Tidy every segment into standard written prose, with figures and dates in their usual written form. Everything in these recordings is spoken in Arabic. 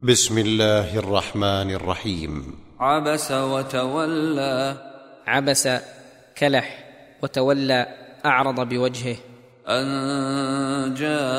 بسم الله الرحمن الرحيم. عبس وتولى. عبس كلح، وتولى أعرض بوجهه. أن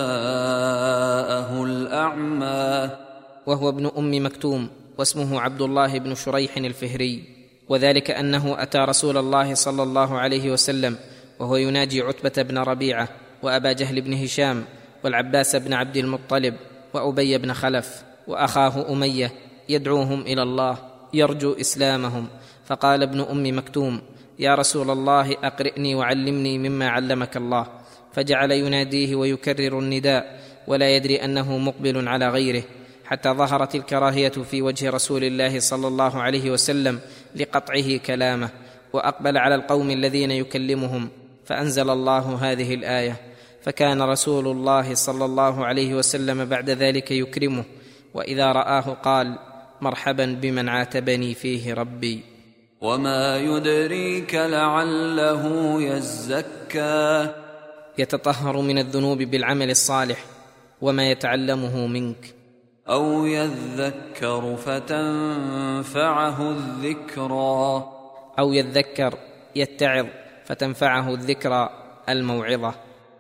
جاءه الأعمى. وهو ابن أم مكتوم، واسمه عبد الله بن شريح الفهري، وذلك أنه أتى رسول الله صلى الله عليه وسلم وهو يناجي عتبة بن ربيعة وأبا جهل بن هشام والعباس بن عبد المطلب وأبي بن خلف وأخاه أمية، يدعوهم إلى الله يرجو إسلامهم، فقال ابن أم مكتوم: يا رسول الله، أقرئني وعلمني مما علمك الله. فجعل يناديه ويكرر النداء ولا يدري أنه مقبل على غيره، حتى ظهرت الكراهية في وجه رسول الله صلى الله عليه وسلم لقطعه كلامه، وأقبل على القوم الذين يكلمهم، فأنزل الله هذه الآية: فكان رسول الله صلى الله عليه وسلم بعد ذلك يكرمه، وإذا رآه قال: مرحبا بمن عاتبني فيه ربي. وما يدريك لعله يزكى. يتطهر من الذنوب بالعمل الصالح وما يتعلمه منك. أو يذكر فتنفعه الذكرى. أو يذكر يتعظ فتنفعه الذكرى الموعظة.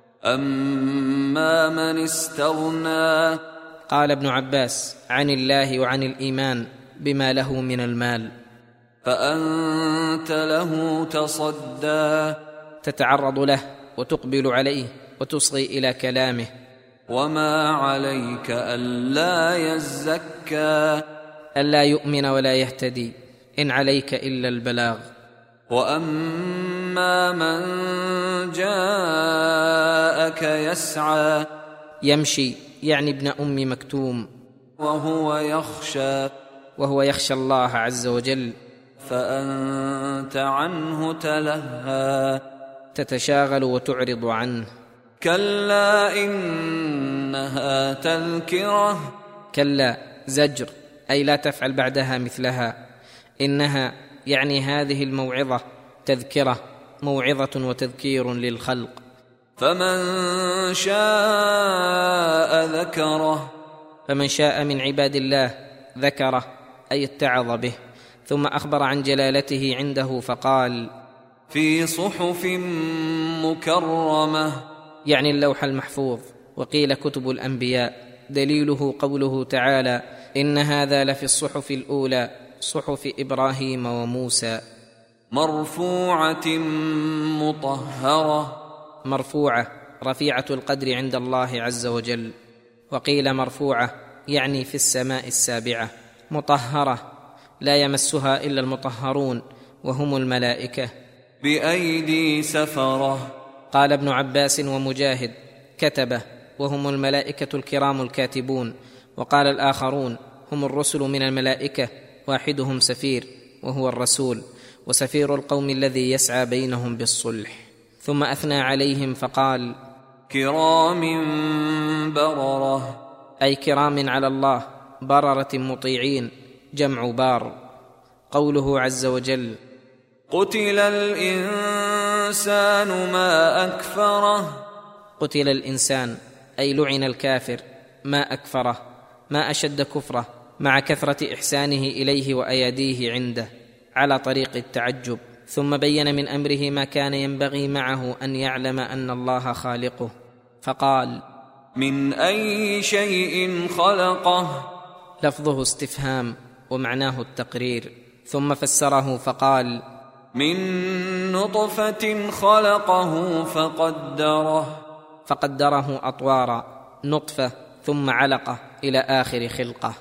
أما من استغنى. قال ابن عباس: عن الله وعن الإيمان بما له من المال. فأنت له تصدى. تتعرض له وتقبل عليه وتصغي إلى كلامه. وما عليك ألا يزكى. ألا يؤمن ولا يهتدي، إن عليك إلا البلاغ. وأما من جاءك يسعى. يمشي يعني ابن أم مكتوم. وهو يخشى الله عز وجل. فأنت عنه تلهى. تتشاغل وتعرض عنه. كلا إنها تذكرة. كلا زجر، أي لا تفعل بعدها مثلها. إنها يعني هذه الموعظة تذكرة، موعظة وتذكير للخلق. فمن شاء ذكره. فمن شاء من عباد الله ذكره، أي اتعظ به. ثم أخبر عن جلالته عنده فقال: في صحف مكرمة، يعني اللوح المحفوظ، وقيل كتب الأنبياء. دليله قوله تعالى: إن هذا لفي الصحف الأولى، صحف إبراهيم وموسى. مرفوعة مطهرة. مرفوعة رفيعة القدر عند الله عز وجل. وقيل مرفوعة يعني في السماء السابعة. مطهرة لا يمسها إلا المطهرون، وهم الملائكة. بأيدي سفرة. قال ابن عباس ومجاهد: كتبه، وهم الملائكة الكرام الكاتبون. وقال الآخرون: هم الرسل من الملائكة، واحدهم سفير وهو الرسول، وسفير القوم الذي يسعى بينهم بالصلح. ثم أثنى عليهم فقال: كرام بررة، أي كرام على الله، بررة مطيعين، جمع بار. قوله عز وجل: قتل الإنسان ما أكفره. قتل الإنسان أي لعن الكافر، ما أكفره، ما أشد كفره، مع كثرة إحسانه إليه وأياديه عنده، على طريق التعجب. ثم بين من أمره ما كان ينبغي معه أن يعلم أن الله خالقه، فقال: من أي شيء خلقه. لفظه استفهام ومعناه التقرير. ثم فسره فقال: من نطفة خلقه فقدره. فقدره أطوارا، نطفة ثم علقة إلى آخر خلقة.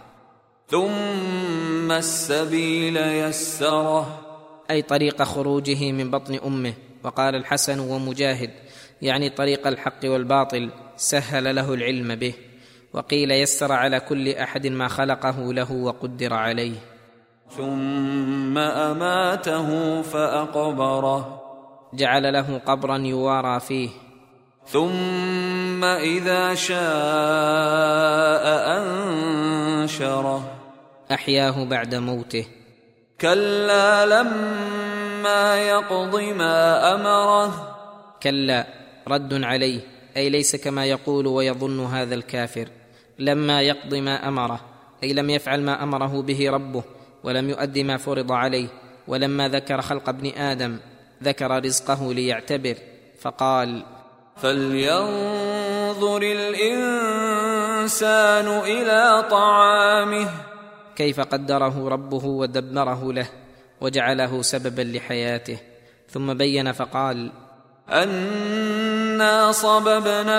ثم السبيل يسره، أي طريق خروجه من بطن أمه. وقال الحسن ومجاهد: يعني طريق الحق والباطل، سهل له العلم به. وقيل يسر على كل أحد ما خلقه له وقدر عليه. ثم أماته فأقبره، جعل له قبرا يوارى فيه. ثم إذا شاء أنشره، أحياه بعد موته. كلا لما يقض ما أمره. كلا رد عليه، أي ليس كما يقول ويظن هذا الكافر. لما يقض ما أمره أي لم يفعل ما أمره به ربه ولم يؤد ما فرض عليه. ولما ذكر خلق ابن آدم ذكر رزقه ليعتبر فقال: فلينظر الإنسان إلى طعامه. كيف قدره ربه ودبره له وجعله سببا لحياته. ثم بين فقال: أنا صببنا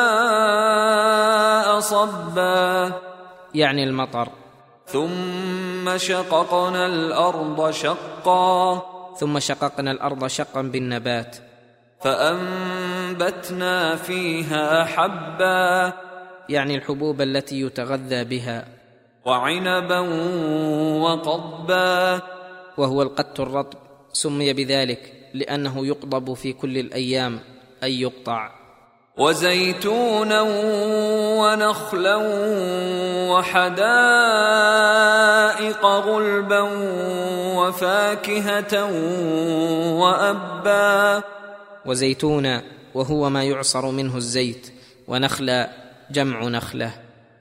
الماء صبا، يعني المطر. ثم شققنا الأرض شقا، ثم شققنا الأرض شقا بالنبات، فأنبتنا فيها حبا، يعني الحبوب التي يتغذى بها، وعنبا وقضبا، وهو القت الرطب، سمي بذلك لأنه يقضب في كل الأيام أي يقطع، وزيتونا ونخلا وحدائق غلبا وفاكهة وأبا. وزيتونا وهو ما يعصر منه الزيت، ونخلا جمع نخلة،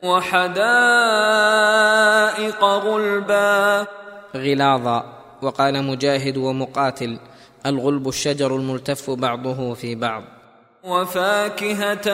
وحدائق غلبا غلاظا. وقال مجاهد ومقاتل: الغلب الشجر الملتف بعضه في بعض. وفاكهة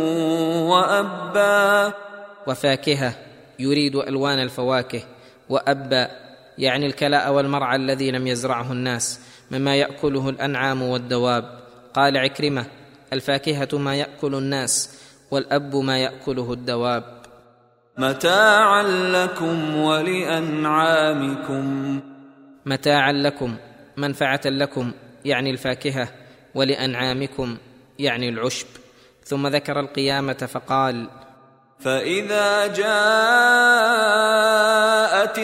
وأبا، وفاكهة يريد ألوان الفواكه، وأبا يعني الكلاء والمرعى الذي لم يزرعه الناس مما يأكله الأنعام والدواب. قال عكرمة: الفاكهة ما يأكل الناس، والأب ما يأكله الدواب. متاعا لكم ولأنعامكم. متاعا لكم منفعة لكم يعني الفاكهة، ولأنعامكم يعني العشب. ثم ذكر القيامة فقال: فإذا جاءت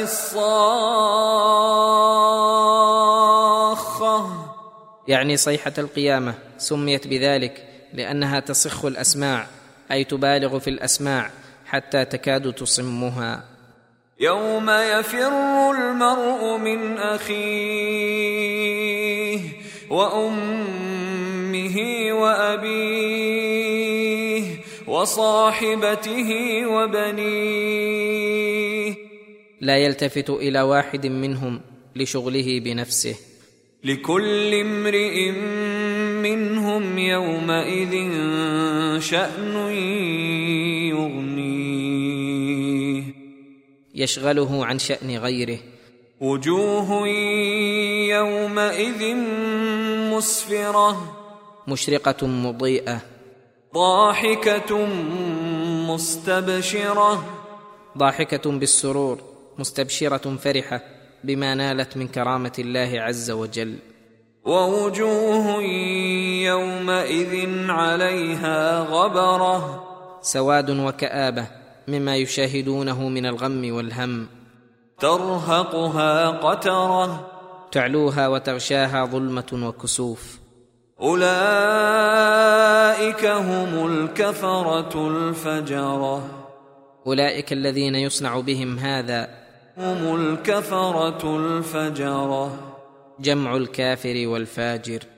الصاخة، يعني صيحة القيامة. سميت بذلك لأنها تصخ الأسماع، أي تبالغ في الأسماع حتى تكاد تصمها. يوم يفر المرء من أخيه وأمه وأبيه وصاحبته وبنيه، لا يلتفت إلى واحد منهم لشغله بنفسه. لكل امرئ منهم يومئذ شأن يغنيه، يشغله عن شأن غيره. وجوه يومئذ مسفرة، مشرقة مضيئة، ضاحكة مستبشرة، ضاحكة بالسرور، مستبشرة فرحة بما نالت من كرامة الله عز وجل. ووجوه يومئذ عليها غبرة، سواد وكآبة مما يشاهدونه من الغم والهم. ترهقها قترة، تعلوها وتغشاها ظلمة وكسوف. أولئك هم الكفرة الفجرة. أولئك الذين يصنع بهم هذا، هم الكفرة الفجرة، جمع الكافر والفاجر.